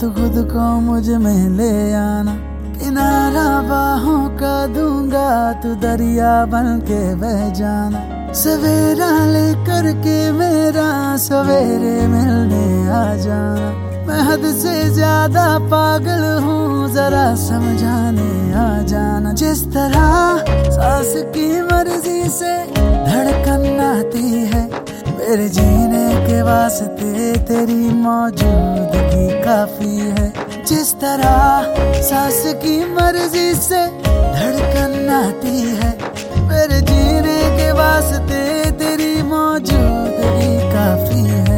तो खुद को मुझ में ले आना। किनारा बाहों का दूंगा, तू दरिया बन के बह जाना। सवेरा लेकर के मेरा सवेरे मिलने आ जाना। मैं हद से ज्यादा पागल हूँ, जरा समझाने आ जाना। जिस तरह सांस की मर्जी से धड़कन आती है, मेरे जीने के वास्ते तेरी मौजूदगी काफी है। जिस तरह सांस की मर्जी से धड़कन आती है, मेरे जीने के वास्ते तेरी मौजूदगी काफी है।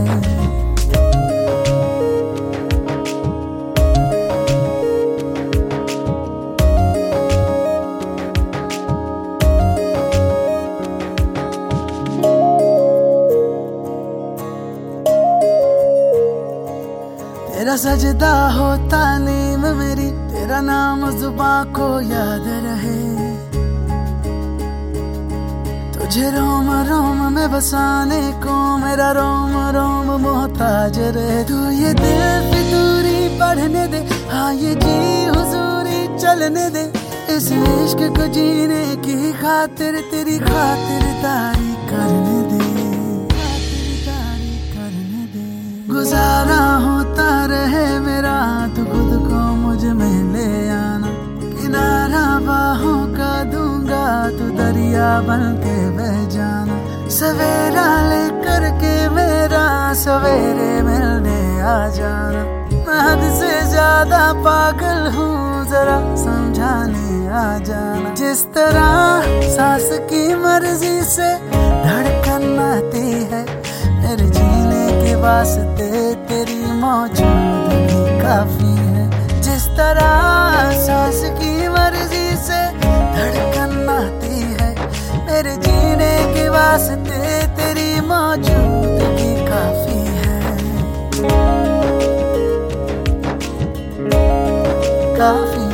तेरा सजदा हो तालीम मेरी, तेरा नाम जुबां को याद रहे। तुझे रोम रोम में बसाने को मेरा रोम रोम मोहताज रहे। तू ये दिल फितूरी पढ़ने दे, हाँ ये जी हुजूरी चलने दे। इस इश्क को जीने की खातिर तेरी खातिरदारी करने दे, गुजारा होता रहे मेरा, तू खुद को मुझ में ले आना। किनारा बाहों का दूंगा, तू दरिया बन के बह जाना। सवेरा लेकर के मेरा सवेरे मिलने आ जाना। मैं हद से ज्यादा पागल हूँ, जरा समझाने आ जाना। जिस तरह सांस की मर्जी से धड़कन आती है, मेरे जीने के वास्ते तेरी मौजूदगी काफी है। जिस तरह सांस की मर्जी से धड़कन आती है, मेरे जीने के वास्ते तेरी मौजूदगी काफी है, काफी।